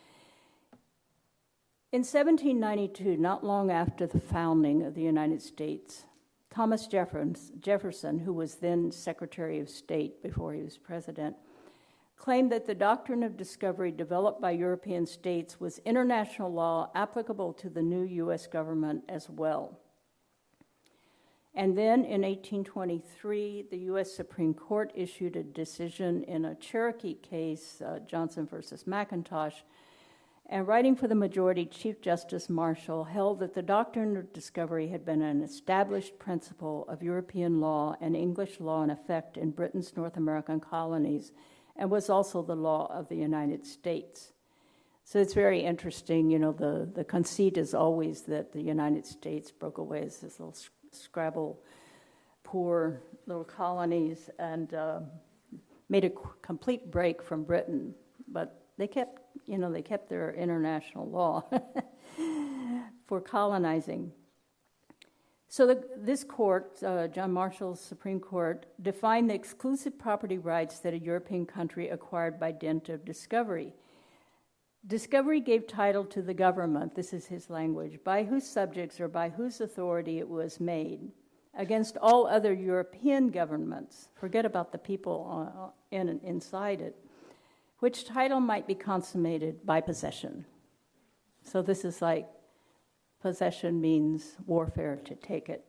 In seventeen ninety-two, not long after the founding of the United States, Thomas Jefferson, who was then Secretary of State before he was president, claimed that the doctrine of discovery developed by European states was international law applicable to the new U S government as well. And then in eighteen twenty-three, the U S Supreme Court issued a decision in a Cherokee case, uh, Johnson versus McIntosh, and writing for the majority, Chief Justice Marshall held that the doctrine of discovery had been an established principle of European law and English law in effect in Britain's North American colonies, and was also the law of the United States. So it's very interesting, you know, the, the conceit is always that the United States broke away as this little scrabble, poor little colonies and uh, made a complete break from Britain, but they kept You know, they kept their international law for colonizing. So the, this court, uh, John Marshall's Supreme Court, defined the exclusive property rights that a European country acquired by dint of discovery. Discovery gave title to the government, this is his language, by whose subjects or by whose authority it was made, against all other European governments, forget about the people in, inside it, which title might be consummated by possession. So this is like, possession means warfare, to take it.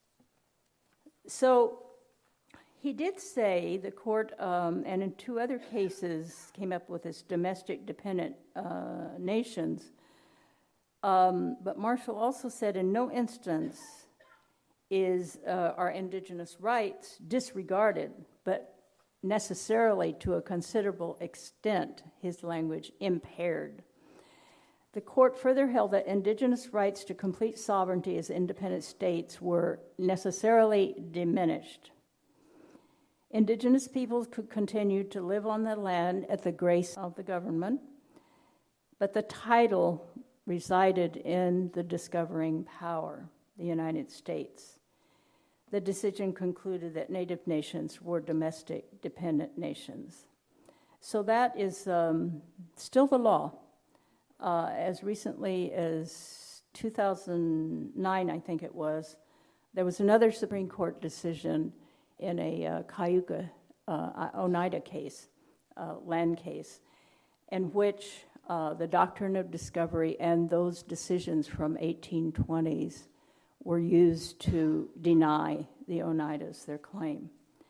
So he did say, the court, um, and in two other cases, came up with this domestic dependent uh, nations. Um, but Marshall also said, in no instance is uh, our indigenous rights disregarded, but necessarily to a considerable extent, his language, impaired. The court further held that indigenous rights to complete sovereignty as independent states were necessarily diminished. Indigenous peoples could continue to live on the land at the grace of the government, but the title resided in the discovering power, the United States. The decision concluded that Native nations were domestic dependent nations. So that is um, still the law. Uh, as recently as two thousand nine, I think it was, there was another Supreme Court decision in a uh, Cayuga, uh, Oneida case, uh, land case, in which uh, the doctrine of discovery and those decisions from eighteen twenties were used to deny the Oneidas their claim.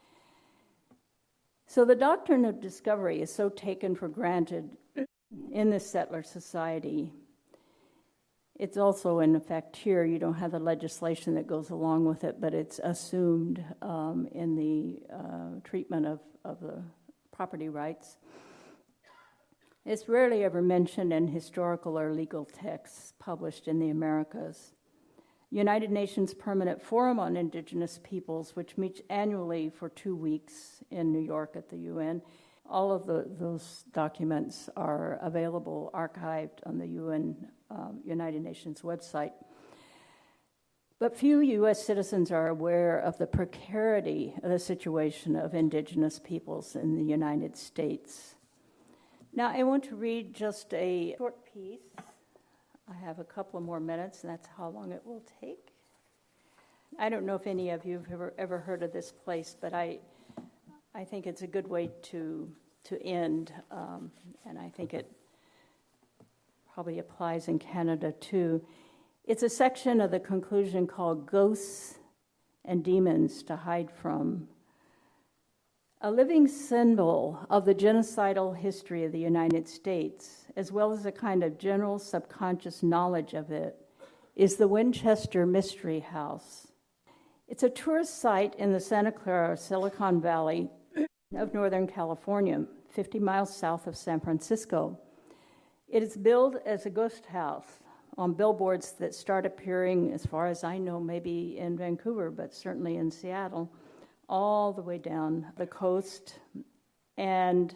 So the doctrine of discovery is so taken for granted in this settler society. It's also in effect here. You don't have the legislation that goes along with it, but it's assumed um, in the uh, treatment of, of the property rights. It's rarely ever mentioned in historical or legal texts published in the Americas. United Nations Permanent Forum on Indigenous Peoples, which meets annually for two weeks in New York at the U N, all of the, those documents are available, archived on the U N, um, United Nations website. But few U S citizens are aware of the precarity of the situation of indigenous peoples in the United States. Now, I want to read just a short piece. I have a couple of more minutes, and that's how long it will take. I don't know if any of you have ever, ever heard of this place, but I I think it's a good way to to end, um, and I think it probably applies in Canada too. It's a section of the conclusion called Ghosts and Demons to Hide From. A living symbol of the genocidal history of the United States, as well as a kind of general subconscious knowledge of it, is the Winchester Mystery House. It's a tourist site in the Santa Clara, Silicon Valley of Northern California, fifty miles south of San Francisco. It is billed as a ghost house on billboards that start appearing, as far as I know, maybe in Vancouver, but certainly in Seattle, all the way down the coast, and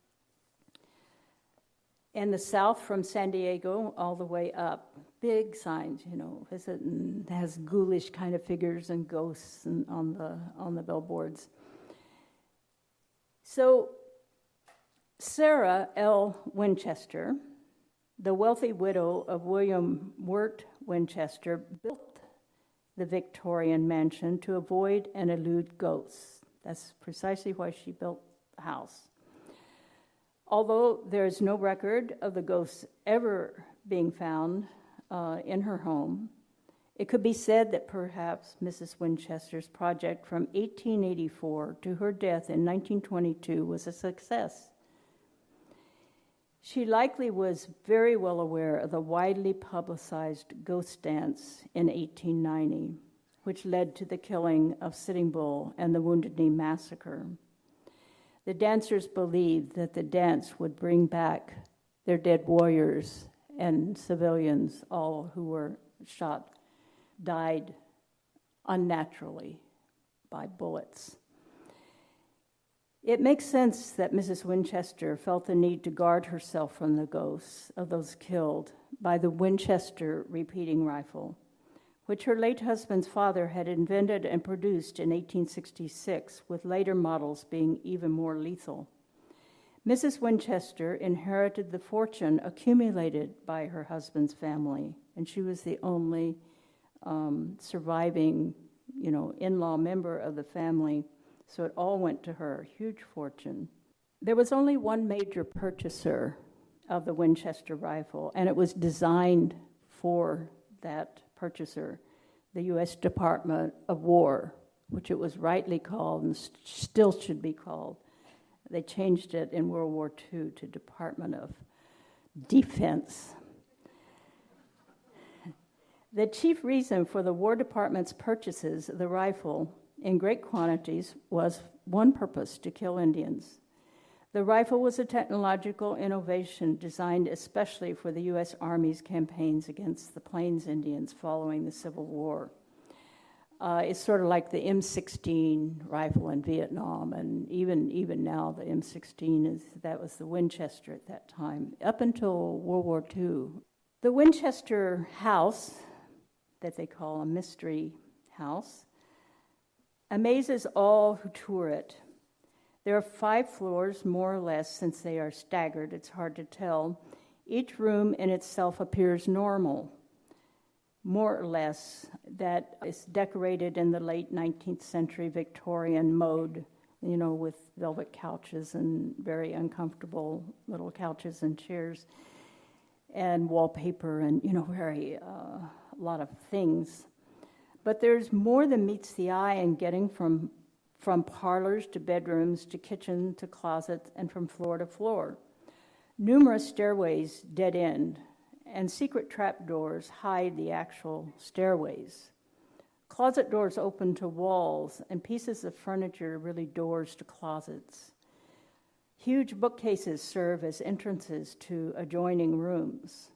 in the south from San Diego all the way up. Big signs, you know, visit, and has ghoulish kind of figures and ghosts and on the on the billboards. So Sarah L. Winchester, the wealthy widow of William Wirt Winchester, built the Victorian mansion to avoid and elude ghosts. That's precisely why she built the house. Although there is no record of the ghosts ever being found uh, in her home, it could be said that perhaps Missus Winchester's project from eighteen eighty-four to her death in nineteen twenty-two was a success. She likely was very well aware of the widely publicized ghost dance in eighteen ninety, which led to the killing of Sitting Bull and the Wounded Knee Massacre. The dancers believed that the dance would bring back their dead warriors and civilians, all who were shot, died unnaturally by bullets. It makes sense that Missus Winchester felt the need to guard herself from the ghosts of those killed by the Winchester repeating rifle, which her late husband's father had invented and produced in eighteen sixty-six, with later models being even more lethal. Missus Winchester inherited the fortune accumulated by her husband's family, and she was the only um, surviving, you know, in-law member of the family, so it all went to her, huge fortune. There was only one major purchaser of the Winchester rifle, and it was designed for that purchaser, the U S Department of War, which it was rightly called and st- still should be called. They changed it in World War Two to Department of Defense. The chief reason for the War Department's purchases of the rifle in great quantities was one purpose: to kill Indians. The rifle was a technological innovation designed especially for the U S Army's campaigns against the Plains Indians following the Civil War. Uh, it's sort of like the M sixteen rifle in Vietnam, and even even now the M sixteen is that was the Winchester at that time, up until World War Two. The Winchester House, that they call a mystery house, amazes all who tour it. There are five floors, more or less, since they are staggered. It's hard to tell. Each room in itself appears normal, more or less, that is decorated in the late nineteenth century Victorian mode, you know, with velvet couches and very uncomfortable little couches and chairs and wallpaper and, you know, very, uh, a lot of things. But there's more than meets the eye in getting from from parlors to bedrooms to kitchen to closets and from floor to floor. Numerous stairways dead end, and secret trapdoors hide the actual stairways. Closet doors open to walls, and pieces of furniture really doors to closets. Huge bookcases serve as entrances to adjoining rooms.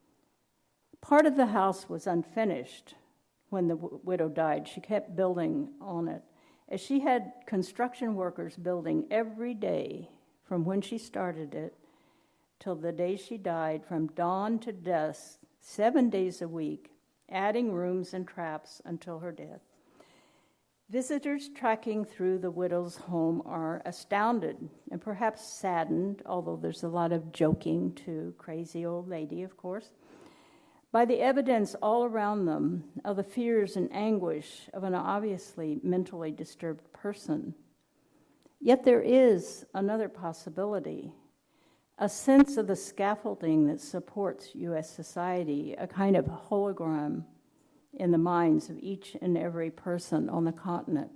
Part of the house was unfinished when the w- widow died. She kept building on it, as she had construction workers building every day from when she started it till the day she died, from dawn to dusk, seven days a week, adding rooms and traps until her death. Visitors tracking through the widow's home are astounded and perhaps saddened, although there's a lot of joking too, crazy old lady, of course, by the evidence all around them of the fears and anguish of an obviously mentally disturbed person. Yet there is another possibility, a sense of the scaffolding that supports U S society, a kind of hologram in the minds of each and every person on the continent.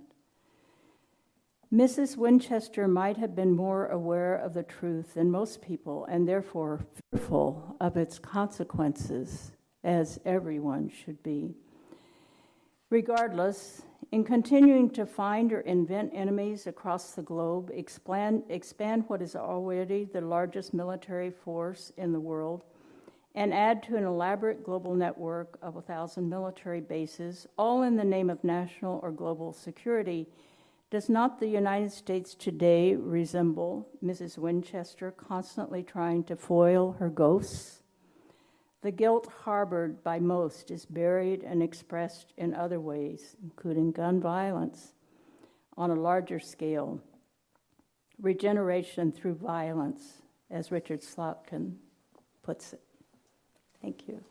Missus Winchester might have been more aware of the truth than most people, and therefore fearful of its consequences, as everyone should be. Regardless, in continuing to find or invent enemies across the globe, expand, expand what is already the largest military force in the world, and add to an elaborate global network of a thousand military bases, all in the name of national or global security, does not the United States today resemble Missus Winchester constantly trying to foil her ghosts? The guilt harbored by most is buried and expressed in other ways, including gun violence on a larger scale, regeneration through violence, as Richard Slotkin puts it. Thank you.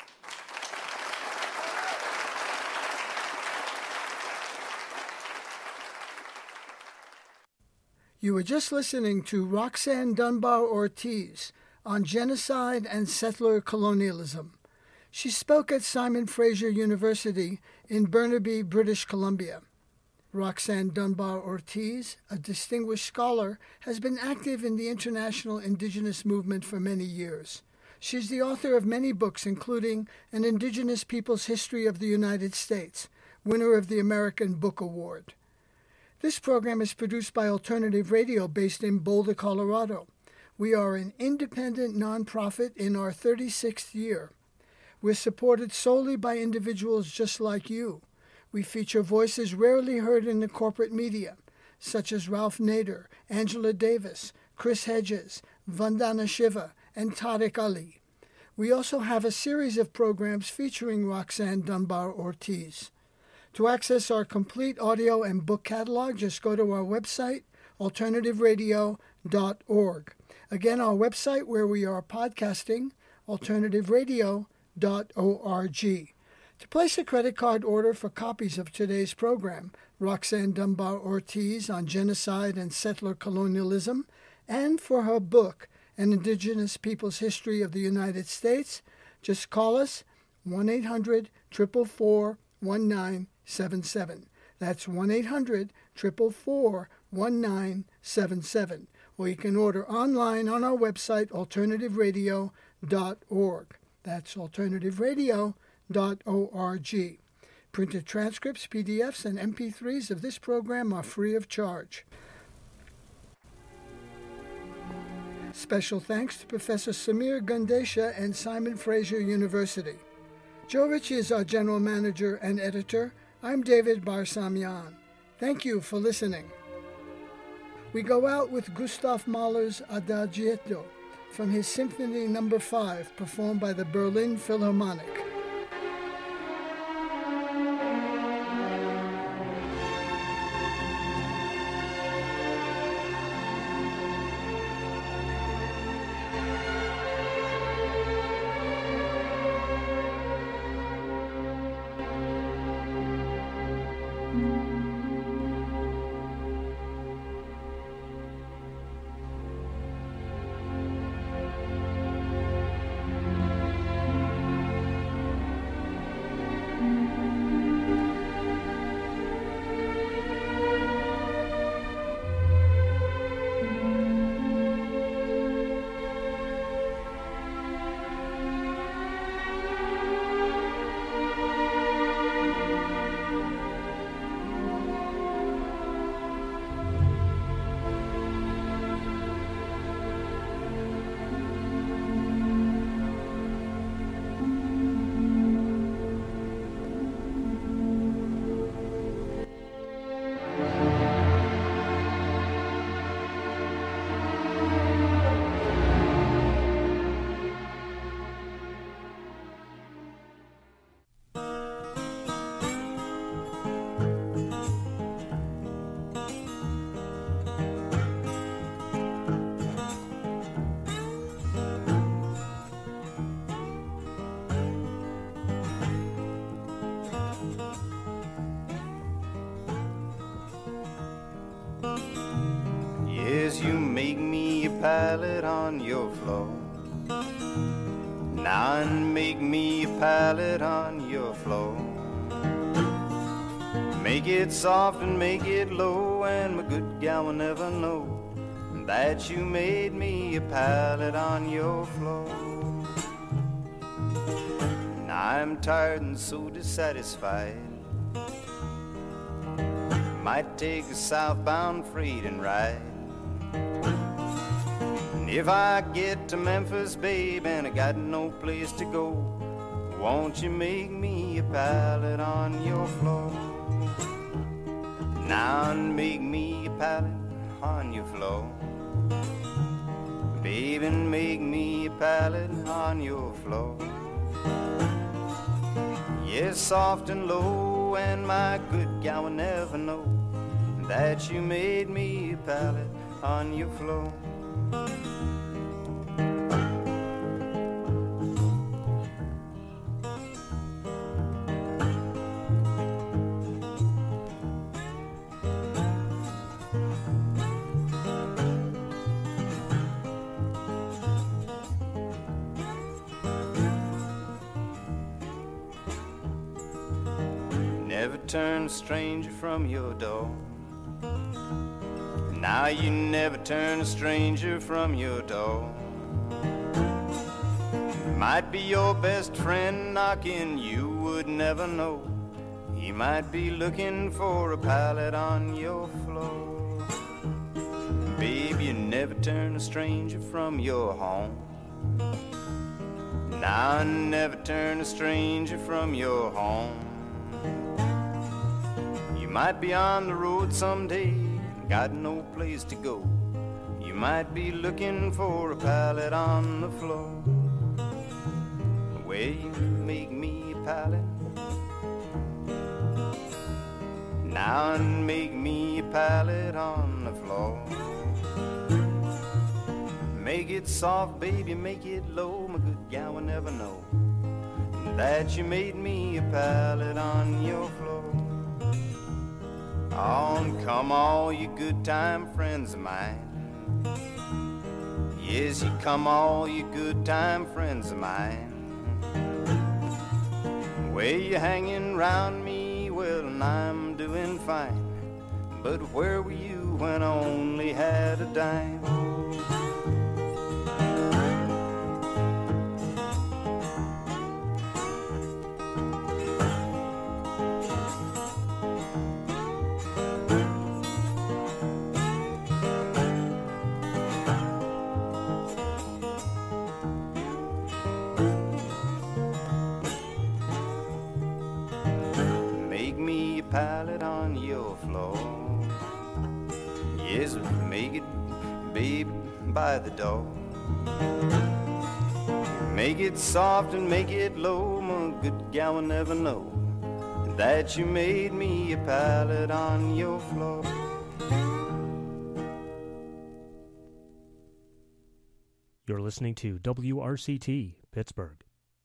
You were just listening to Roxanne Dunbar Ortiz on genocide and settler colonialism. She spoke at Simon Fraser University in Burnaby, British Columbia. Roxanne Dunbar Ortiz, a distinguished scholar, has been active in the international indigenous movement for many years. She's the author of many books, including An Indigenous People's History of the United States, winner of the American Book Award. This program is produced by Alternative Radio based in Boulder, Colorado. We are an independent nonprofit in our thirty-sixth year. We're supported solely by individuals just like you. We feature voices rarely heard in the corporate media, such as Ralph Nader, Angela Davis, Chris Hedges, Vandana Shiva, and Tariq Ali. We also have a series of programs featuring Roxanne Dunbar Ortiz. To access our complete audio and book catalog, just go to our website, alternative radio dot org. Again, our website where we are podcasting, alternative radio dot org. To place a credit card order for copies of today's program, Roxanne Dunbar Ortiz on Genocide and Settler Colonialism, and for her book, An Indigenous People's History of the United States, just call us one eight hundred, four four four, one nine seven seven. That's one eight hundred, four four four, one nine seven seven. Or you can order online on our website, alternative radio dot org. That's alternative radio dot org. Printed transcripts, P D Fs, and M P threes of this program are free of charge. Special thanks to Professor Samir Gundesha and Simon Fraser University. Joe Ritchie is our general manager and editor. I'm David Barsamian. Thank you for listening. We go out with Gustav Mahler's Adagietto from his Symphony Number five, performed by the Berlin Philharmonic. Pallet on your floor. Now and make me a pallet on your floor. Make it soft and make it low, and my good gal will never know that you made me a pallet on your floor. Now I'm tired and so dissatisfied. Might take a southbound freight and ride. If I get to Memphis, babe, and I got no place to go, won't you make me a pallet on your floor? Now and make me a pallet on your floor. Babe, and make me a pallet on your floor. Yes, soft and low, and my good gal will never know that you made me a pallet on your floor. Never turn a stranger from your door. Now you never turn a stranger from your door. Might be your best friend knocking, you would never know. He might be looking for a pallet on your floor. Babe, you never turn a stranger from your home. Now never turn a stranger from your home. You might be on the road someday, got no place to go. You might be looking for a pallet on the floor. Will you make me a pallet? Now and make me a pallet on the floor. it soft, baby, make it low. My good gal will never know that you made me a pallet on your floor. On come all you good time friends of mine. Yes, you come all you good time friends of mine. Where you hanging round me? Well, I'm doing fine. But where were you when I only had a dime? Pallet on your floor. Yes, make it, babe, by the door. Make it soft and make it low. My good gal will never know that you made me a pallet on your floor. You're listening to W R C T, Pittsburgh.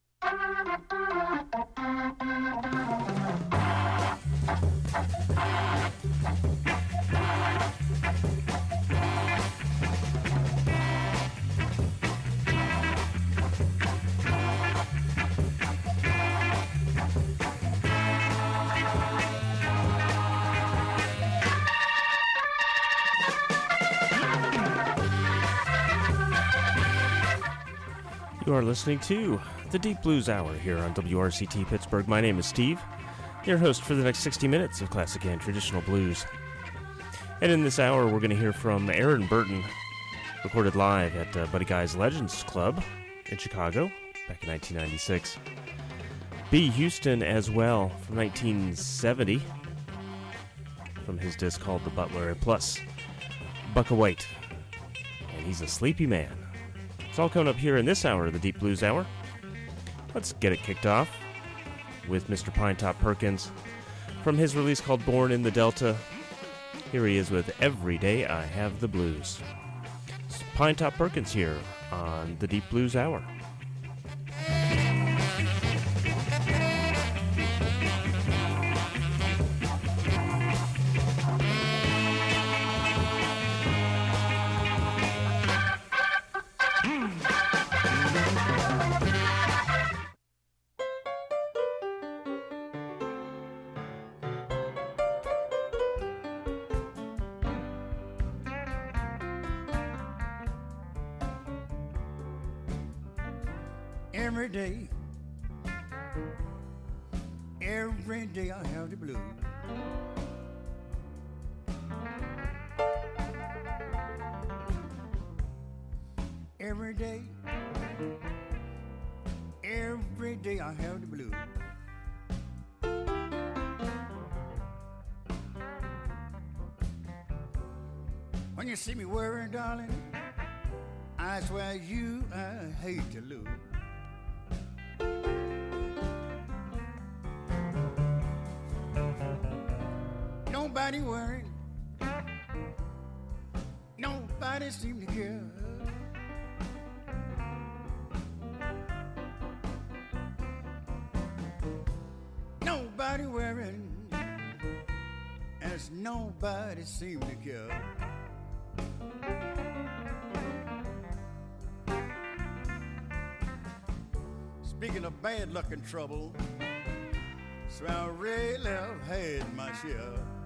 You are listening to the Deep Blues Hour here on W R C T Pittsburgh. My name is Steve, your host for the next sixty minutes of classic and traditional blues. And in this hour, we're going to hear from Aaron Burton, recorded live at uh, Buddy Guy's Legends Club in Chicago back in nineteen ninety-six. B. Houston as well from nineteen seventy, from his disc called The Butler, plus Bucka White, and he's a sleepy man. It's all coming up here in this hour of the Deep Blues Hour. Let's get it kicked off with Mister Pinetop Perkins from his release called Born in the Delta. Here he is with Every Day I Have the Blues. It's Pinetop Perkins here on the Deep Blues Hour. Every day, every day I have the blues. Every day, every day I have the blues. When you see me worrying, darling, I swear you I hate to lose. Nobody worried, nobody seemed to care. Nobody worried, as nobody seemed to care. Speaking of bad luck and trouble, so I really have had my share.